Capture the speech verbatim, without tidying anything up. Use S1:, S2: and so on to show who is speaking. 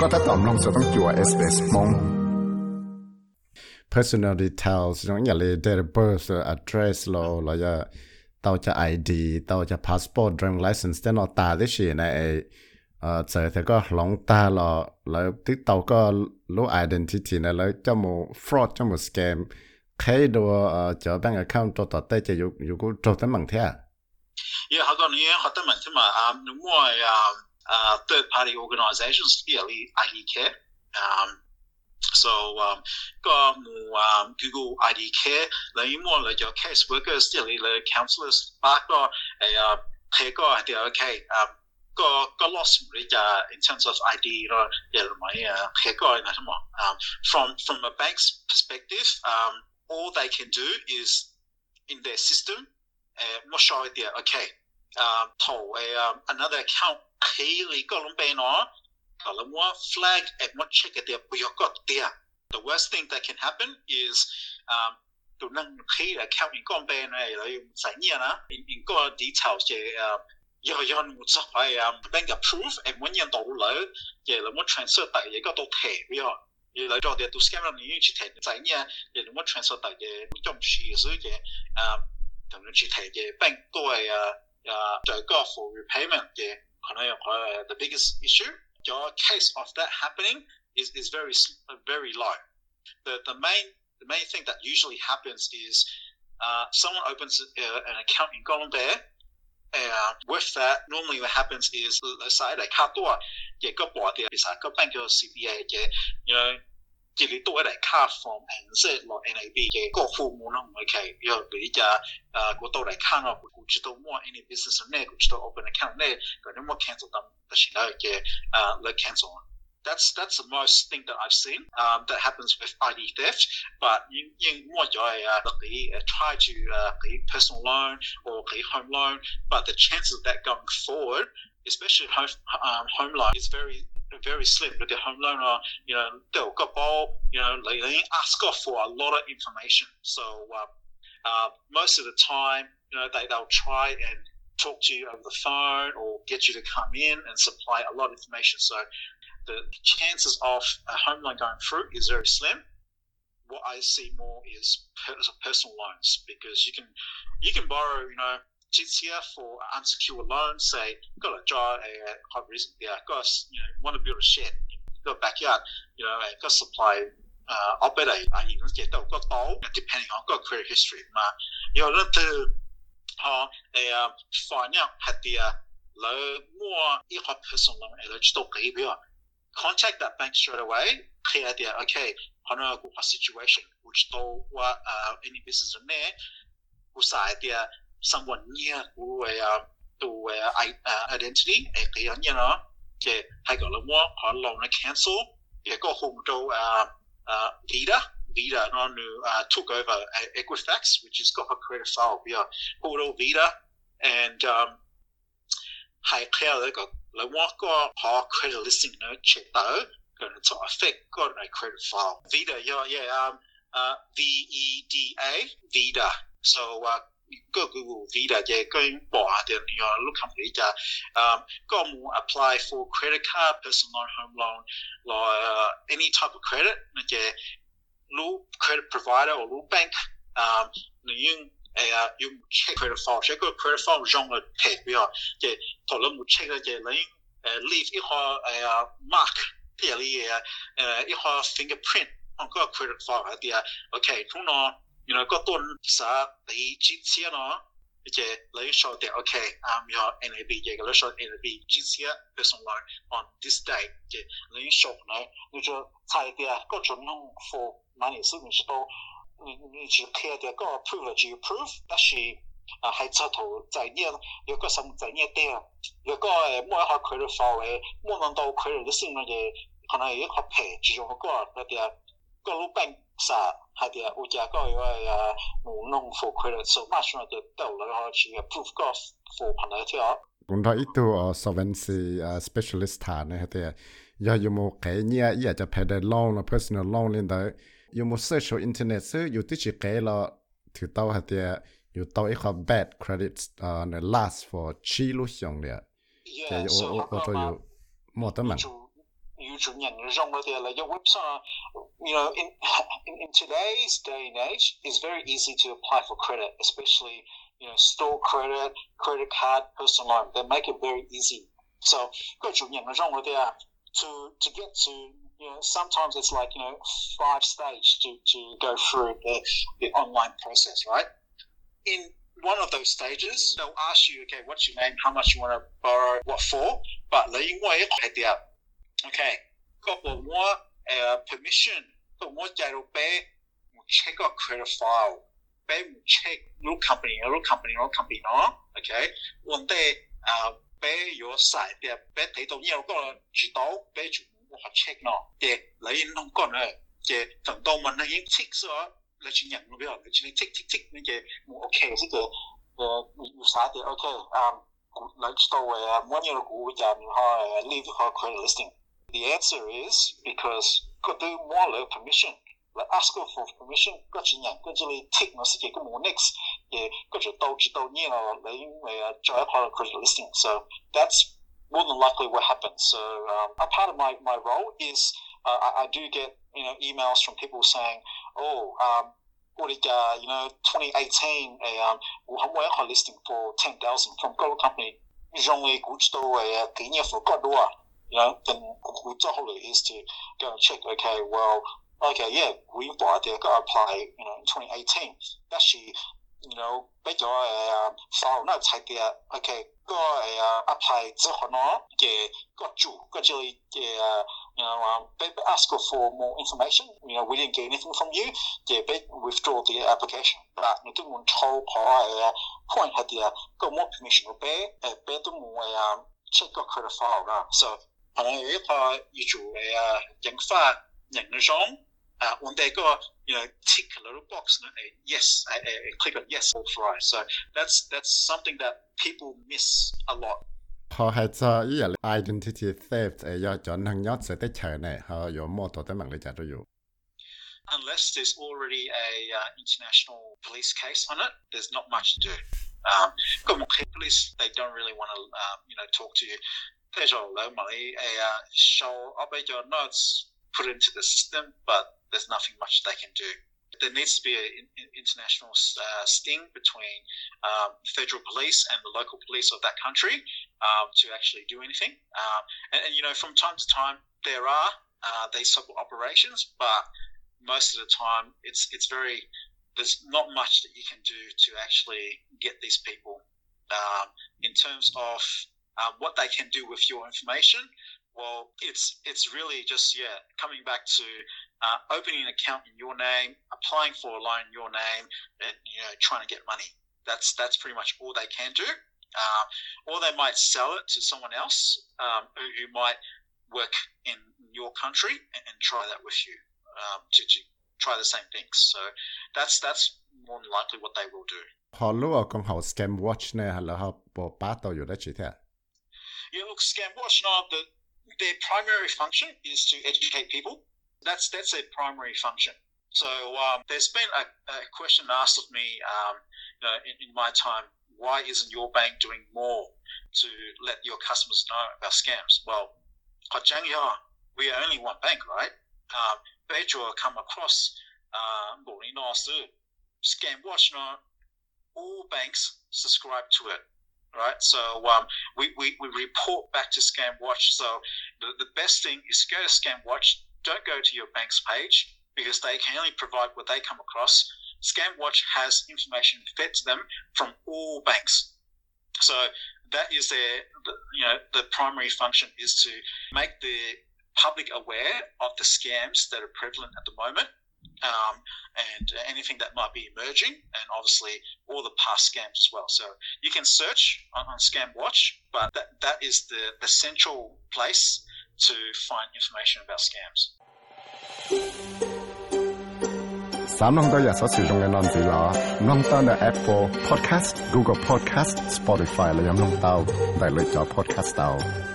S1: ก็ถ้าตอมลงจะต้องจั่ว เอส บี เอส มอง
S2: personal details น้องอย่าเลย date of birth address เราเราจะเตาจะ ไอ ดี เตาจะ passport driving license แต่นอตาได้ชีในเอ่อเจอแต่ก็หลงตาเราแล้วที่เตาก็รู้ identity นะแล้วจะมู fraud จะมู scam ใครดูเอ่อจะ bank account ตัวต่อแต่จะอยู่อยู่กูตัวแต่มั่งเท่า
S3: Yeah เขาก็นี่เขาแต่มั่งใช่ไหมอ่าหนูว่าอ่าอ่า third party organizations ที่อะไร ไอ ดี Care อ่าso um ก็มูอ่า Google ไอ ดี Care แล้วยิ่งว่าเลยจะ case workers ที่อะไรเลย counselors บ้าก็ไอ้อ่าเธอก็เดี๋ยวโอเคอ่าก็ก็ lost หรือจะ in terms of ไอ ดี เนาะเดี๋ยวไม่อ่าเธอก็นะทั้งหมดอ่า from from a bank's perspective um all they can do is in their system เอ่อไม่ใช่เดี๋ยวโอเคอ่าโถเอ่อ another account เธอเลยก็ลงไปเนาะก็แล้วว่า flag เอ่อว่า check เดี๋ยวไปยกก็เดี๋ยว the worst thing that can happen is um ตัวนั่งเธอ account อีกก็ไปเนาะแล้วใส่เนี่ยนะอีกก็ details จะเอ่อยอยันมุดไปอ่ะ bank approve เอ็มวันยันตัวเลยเดี๋ยวเราว่า transfer แต่ยังก็ตัวเทไปอ่ะเดี๋ยวเราจะเดี๋ยวตัว scam เราเนี่ยชิดเทใจเนี่ยเดี๋ยวเราว่า transfer แต่ยังไม่จำชื่อซื้อเดี๋ยวอ่าตรงนั้นชิดเทเดี๋ยว bank ตัวอ่าอ่าจะก็ for repayment เดี๋ยวขณะนี้ the biggest issue your case of that happening is is very very low the the main the main thing that usually happens is uh someone opens uh, an account in Colombia.Uh, with that, normally what happens is, let's say, like, how do I get a board there? Is like a bank or C B A, you know, get it to a card from N Z or N A B, go for more, okay, you know, uh, go to a kind of, which don't want any business on there, which don't open account there, but no more cancel them, that she know, uh, let cancel on.That's that's the most thing that I've seen um, that happens with I D theft. But you you more joy uh, try to uh, personal loan or home loan, but the chances of that going forward, especially home um, home loan, is very very slim. With the home loan, uh, you know, they'll go ball, you know, they, they ask off for a lot of information. So uh, uh, most of the time, you know, they they'll try and talk to you over the phone or get you to come in and supply a lot of information. So.The chances of a home loan going through is very slim. What I see more is personal loans because you can you can borrow, you know, G C F for unsecured loan. Say, got a job, a hot reason, yeah, got you know, want to build a shed, got a backyard, you know, got supply. Uh, I'll bet I, I you know, get that got all depending on got credit history. Ma, you know, to uh, a find out had the low more if a personal loan, a little bit.Contact that bank straight away. Clear the okay. I know a situation which though what uh, any business in there. Who side there someone near who uh, to uh, uh, identity. A clear you know. Okay. I got a more on loan cancel. Yeah. Go home to uh, uh, Vita. Vita no uh, took over uh, Equifax, which has got a credit file. Yeah. Who Vita and um. I clear they got.แล้วว่าก็พอ credit listing เนอะเช็คต่อก็จะ affect ก็ใน credit file Vida yeah yeah um uh V E D A Vida so uh ก็ Google Vida จะก็บอกเดี๋ยวนี้ลูกค้าที่จะum ก็มู apply for credit card personal loan home loan or uh, any type of credit นะจะรู้ credit provider หรือรู้ bank um นี่ยังเอ่อ要 check credit file check 個 credit file 用嘅貼邊啊，即係頭先冇 check 嘅，即係你誒 leave 一個誒 mark 啲嘢誒一個 fingerprint on 個 credit file 嗰啲啊 ，OK， 咁我原來個段實你之前咯，即係你 show 啲 OK， 啊有 N A B 嘅，你 show N A B 之前 personal loan on this day， 即係你 show 咧，你就睇啲啊，個準用 for money 是唔是都？你你去 clear 掉個 approve 了就 approve， 但是啊喺側頭在呢有個什在呢啲啊，有個誒冇一個 credit file 嘅，冇能到 credit 嘅先嘅，可能有一個 page 用個嗰啲啊，個老闆實係啲啊，有隻個有誒冇弄 for credit，so 馬上就到了去 approve 個 for 朋友條。
S2: 咁睇呢度 solvency specialist 談咧係啲，有冇幾年一就 pay the loan 啦 personal loan 呢度。有冇 search 喺 internet ซื้ออยู่ที่จีเกลถือเต้าหัดเดียอยู่เต้าอีกครับ bad credits อ่าใน last for ชี้ลูกยองเดีย
S3: yeah so
S2: โอ้โอ้ตัวอยู่หมดตั้งมัน
S3: you chủ nhận rong rồi thì là your website, you know, in, in in today's day and age, it's very easy to apply for credit, especially you know store credit, credit card, personal loan. They make it very easy. So cái chủ nhận rong rồi thì to to get to you know sometimes it's like you know five stage to to go through the the online process, right? In one of those stages, they'll ask you, okay, what's your name, how much you want to borrow, what for? But lấy ngoài hết đi okay, có bộ mua permission, có mua giải đồ bé, một check out credit file, bé một check lúc company, lúc company, lúc company nó, okay, vấn đề bé có sai thì bé thấy đâu nhiều có chỉ tao bé chủ mua họ check nó, để lấy không có nữa, để等到mình已經 tick 咗。你轉人嗰邊，你轉你 tick tick tick 呢嘅，我 OK 呢個誒要耍啲 OK 啊，你知道誒啊，每樣嘅股就唔係 leave 個 credit listing. The answer is because 佢對冇了 permission， 你 ask for permission， 嗰轉人跟住你 tick 我自己個冇 next， 誒跟住到住到呢個你誒再一個 credit listing. So that's more than likely what happens. So um, a part of my my role is uh, I, I do get you know emails from people saying, oh, um, what did uh, you know, twenty eighteen, a um, I'm working on listing for ten thousand from Go company. Usually, good store a guinea for God, you know, then we totally is to go and check. Okay, well, okay, yeah, we bought there, got to apply, you know, in twenty eighteen. That's she, you know, bây giờ uh, file nó chạy there. Okay, có uh, apply之後呢，嘅個主個這裡嘅。You know, um, they ask for more information. You know, we didn't get anything from you. Yeah, they withdraw the application. But you do want to call point had the got more permission to pay. Pay to more um check your credit file. So, I know if I you do a young fat young Jean, uh, when they got you know tick a little box, and a yes, I, I click on yes, authorize. So that's that's something that people miss a lot.
S2: Họ hay cho ý là identity theft ấy do chọn hàng nhót sẽ tới chờ này họ có mua tổ tới mạng để trả cho dù.
S3: Unless there's already a uh, international police case on it, there's not much to do. Um, got more police, they don't really want to um, you know talk to you. They just loan money, a uh, show up your notes, put it into the system, but there's nothing much they can do. There needs to be an international uh, sting between um, federal police and the local police of that country um, to actually do anything. Um, and, and, you know, from time to time, there are uh, these type of operations, but most of the time, it's it's very, there's not much that you can do to actually get these people. Um, in terms of uh, what they can do with your information, well, it's it's really just, yeah, coming back to Uh, opening an account in your name, applying for a loan in your name, and you know trying to get money. That's that's pretty much all they can do. Um, or they might sell it to someone else um, who, who might work in your country and, and try that with you um, to, to try the same things. So that's that's more than likely what they will do.
S2: Họ lúc ở con học scam watch này là họ bỏ bát tàuอยู่ได้chỉ thế.
S3: Yeah, look, scam watch now the their primary function is to educate people. That's that's their primary function. So um, there's been a, a question asked of me, um, you know, in, in my time, why isn't your bank doing more to let your customers know about scams? Well, we are only one bank, right? Um, come across um, Scam Watch, you know, all banks subscribe to it. Right, so um, we, we, we report back to Scam Watch. So the, the best thing is to go to Scam Watch. Don't go to your bank's page because they can only provide what they come across. Scam Watch has information fed to them from all banks. So that is their, you know, the primary function is to make the public aware of the scams that are prevalent at the moment, um, and anything that might be emerging, and obviously all the past scams as well. So you can search on, on Scam Watch, but that, that is the, the central place to find information about scams.
S2: 三弄到也所使用嘅軟件啦，弄到嘅 Apple Podcast、Google Podcast、Spotify 嚟用弄到，嚟嚟咗 Podcast 到。